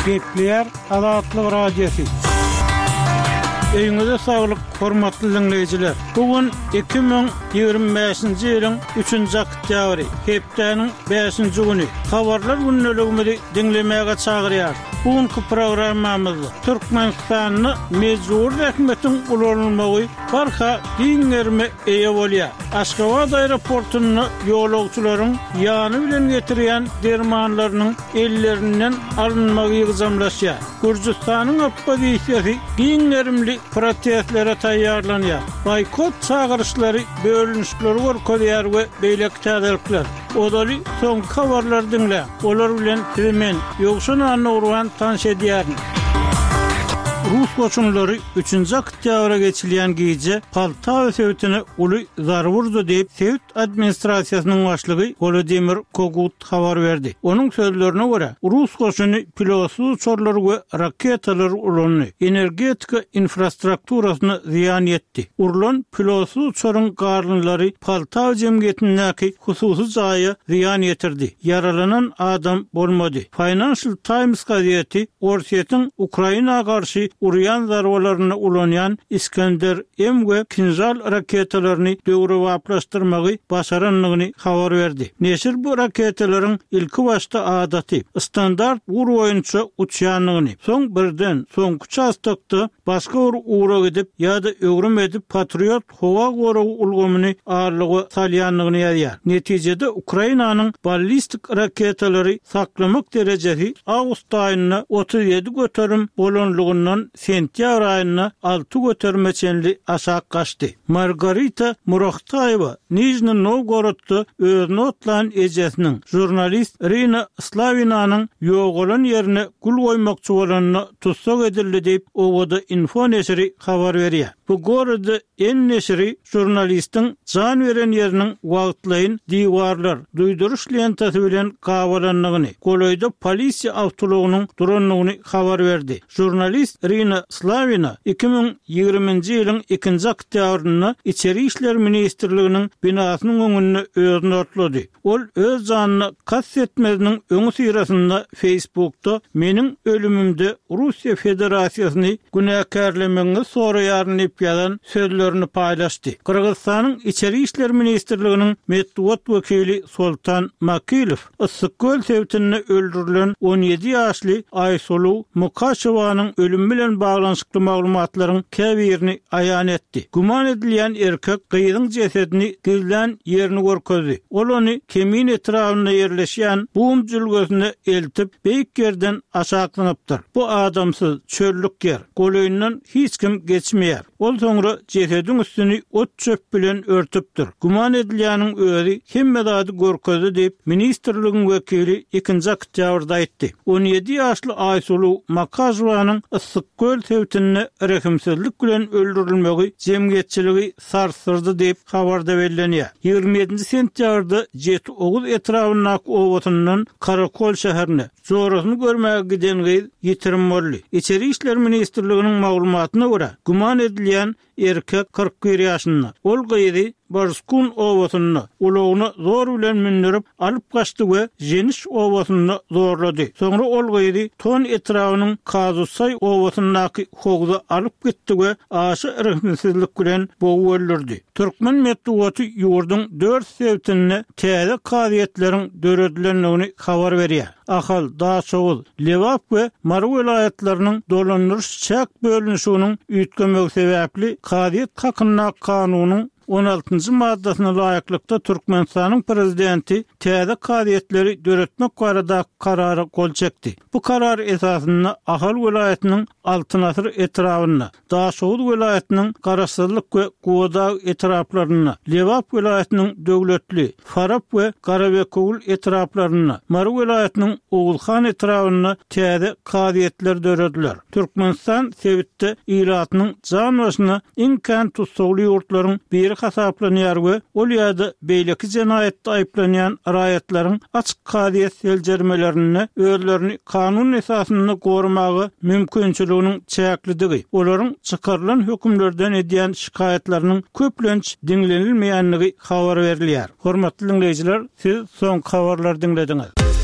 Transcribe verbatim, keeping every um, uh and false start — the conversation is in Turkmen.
Kepler Azatlyk Radiosu. Eýňize saglyk, hormatly dinleýijiler. Bugün iki bin ýygrimi beşinji ýylyň üçünji oktýabry, hepdeniň beşinji güni. Habarlar günneligimizi dinlemäge çagyrýar. Bugünkü programmamyzda Türkmenistanyny mejbur häkümetiň ulanylmagy barha diňlerime eýe bolýar. Aşgabat aeroportuny ýolagçylaryň ýany bilen getirýän dermanlarynyň ellerinden alınmagy ýygzamlaşýar. Gürjistanyň oppozisiýasy diňlerimli protestlere taýýarlanýar. Boykot çağırışlary bölünüşleri görkezýär we beýleki täzelikler. Odaly soň habarlar dinle. Olar bilen men ýogşan anagurwan tanış edýärin. Rus koçunları üçünji oktýabra geçilýän gece Poltawa Sewitine uly zar wurdy diýip Sewit administrasiýasynyň başlygy Volodymyr Kogut habar berdi. Onuň sözlerine görä, Rus koçuny pilotsuz uçurlary we raketalary ulany energetika infrastrukturasyny ziýan etdi. Urulan pilotsuz uçuryň garlynlary Poltawa jemgyýetindäki hususy jaýy ziýan etirdi. Yaralanan adam bolmady. Financial Times gazeti Orsiýetiň Ukraina garşy uryan zarwalaryny ulanýan İskender M we Kinjal raketalaryny döwre waplaşdyrmagy başaranlygyny habar berdi. Neşir bu raketalaryň ilki başda adaty standart ur boýunça uçýanlygyny, soň birden soňky çastykda başga bir ura gidip ýa-da öwrüm edip Patriot howa goragy ulgamyny ağırlygy salýanlygyny ýazýar. Netijede Ukrainanyň ballistik raketalary saklamak derejesi awgust aýyna otuz ýedi göterim bolanlygyndan sentyabr aýyna alty götermeçenli aşak gaçdy. Margarita Murokhtaeva Nijni Novgorodda özüne otlan ejesiniň jurnalist Irina Slavinanyň ýogalan ýerine gul goýmakçy bolanyny tutsak edildi diýip owada info neşri habar berýär. Bu gorada en neşri jurnalistiň jan beren ýeriniň wagtlaýyn diwarlar duýduruş lentasi bilen gawalanlygyny, golaýda polisiýa awtologynyň duranlygyny habar berdi. Jurnalist Irina Slavina iki bin ýygrimiňji ýylyň ikinji oktýabryna İçeri işler ministrliginiň binasynyň öňüne özüni otlady. Ol öz janyny kassetmeziniň öňü syrasynda Facebook'ta meniň ölümümde Russiýa Federasiýasyny günäkärlemeňi soraýaryn diýip ýazan sözlerini paýlaşdy. Kyrgyzstanyň İçeri işler ministrliginiň medeniýet wekili Sultan Makilov Isyk-Göl Sewitinde öldürilen on ýedi ýaşly Aysulu Mukashewanyň ölüm bilen baglanşykly maglumatlaryň käbirini aýan etdi. Guman edilýän erkek gyýdyň jesedini gizlän ýerini görkezdi. Ol ony kemin etrawyna ýerleşýän bum jülgesine eltip beýik ýerden aşaklanypdyr. Bu adamsyz çöllük ýer. Golaýyndan hiç kim geçmeýär. Ol soňra jesediň üstüni ot çöp bilen örtüpdir. Guman edilýäniň özi hemme zady görkezdi diýip ministrligiň wekili ikinji oktýabrda aýtdy. on ýedi ýaşly Aysulu Makashewanyň Isyk-Göl Sewitinde rehimsizlik bilen öldürilmegi jemgyýetçiligi sarsyrdy diýip habarda bellenýär. ýygrimi ýedinji sentýabrda jet oguz etrafyndaky owatyndan Karakol şäherine zorasyny görmäge giden gyz ýitirim boldy. İçeri işler ministrliginiň maglumatyna görä, guman edilýän erkek kırk bir ýaşynda. Ol gyzy Barskun owasyny ulagyny zor bilen mindirip alyp gaçdy we Jeniş owasyny zorlady. Soňra ol gyzy ton etrawynyň Kazusay owasyndaky hogda alyp gitdi we aşy rehimsizlik bilen bogu öldürdi. Türkmen medeniýeti ýurduň dört sewtine täze kaziyetleriň döredilenligini habar berýär. Ahal, Daşowul, Lewap we Mary vilayetleriniň dolandyryş çäk bölünüşiniň üýtgemegi sebäpli kaziyet hakyna kanunyň on altyncı maddasyna laýyklykda Türkmenistanyň prezidenti täze kaziyetleri döretmek barada karary gol çekdi. Bu karar esasynda Ahal vilayetiniň Altynasır etrawyna, Daşowul vilayetiniň Garaşsyzlyk we Goda etraplaryna, Lewap vilayetiniň döwletli, Farap we Garabekowul etraplaryna, Mary vilayetiniň Owulhan etrawyna täze kaziyetler dörediler. Türkmenistan Sewitde ýylatynyň jan başyna iňkän tutsagly ýurtlaryň biri hasaplanýar we ol ýa-da beýleki jenaýetde aýplanýan raýatlaryň açyk kaziyet seljermelerini özlerini kanun esasynda gorumagy mümkinçiliginiň çäklidigi, olaryň çykarylan hökümlerden edýän şikaýetleriniň köplenç dinlenilmeýänligi habar berilýär. Hormatly dinleýijiler, siz soň habarlar dinlediňiz.